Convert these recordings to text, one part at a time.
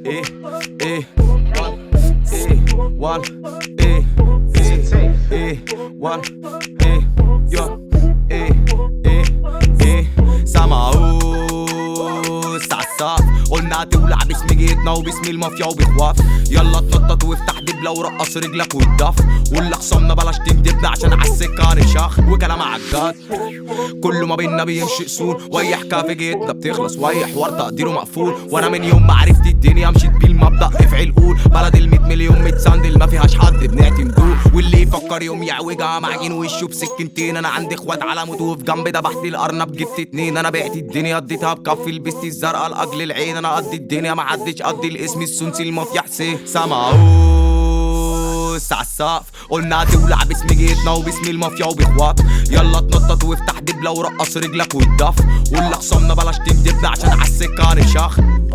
ايه ايه وال ايه ايه وال ايه يو ايه سمعوس عالسقف قلنا هتولع باسم جيتنا وباسم المافيا وبخواف. يلا اتنطط وافتح دبلة ورقص رجلك والدف، واللي خصمنا بلاش تندبنا عشان عالسكة هنشخ وكلام عالجد. كله ما بينا بينشئ سور، ويا حكاية في جيتنا بتخلص، ويا حوار تقديره مقفول. وانا من يوم ما عرفت الدنيا مشيت بالمبدأ افعل قول. بلد ال100 مليون متسندل ما فيهاش حد بنعتم دول، واللي يفكر يوم يعوجها معجين وشه بسكنتين. انا عندي اخوات على موت وفي جنبي دبحت الارنب جبت 2. انا بعت الدنيا اديتها بكفي لبست الزرقاء لاجل العين. انا قد الدنيا ما حدش قد الاسم السنسي المافيا حسين. سمعوس عالسقف قلنا هتولع باسم جيتنا وباسم المافيا وبخواف. يلا اتنطط وافتح دبلة ورقص رجلك والدف، واللي خصمنا بلاش تندبنا عشان عالسكة هنشخ.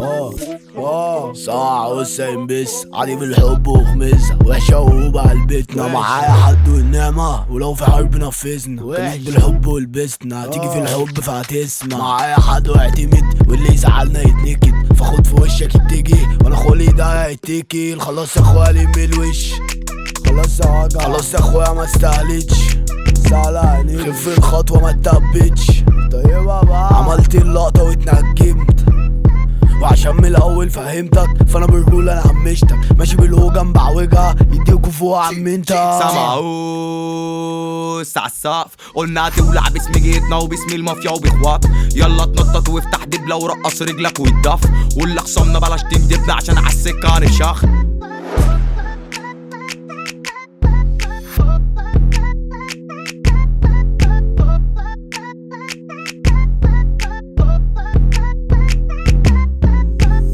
ساعة وسايم بس عادي بالحب وخمسة وحشة وبقى بيتنا. معايا حد والنعمة ولو في حرب نفذنا، كانت بالحب ولبسنا هتيجي في الحب فهتسمع. معايا حد واعتمد واللي يزعلنا يتنكد، فخد في وشك يتجي وانا خولي ده هيتكل. خلاص يا اخويا لم الوش، خلاص يا اخويا ما استهلتش. خف الخطوة ما تثبتش. عملت اللقطة واتنجمت، وعشان من الاول فهمتك فانا برجولة انا عمشتك. ماشي بالهوجة مبعوجها يديكوا فوق عمنتك. سمعوس عالسقف قلنا هتولع باسم جيتنا وباسم المافيا وبخواف. يلا اتنطط وافتح دبلة ورقص رجلك والدف، واللي خصمنا بلاش تندبنا عشان عالسكة هنشخ.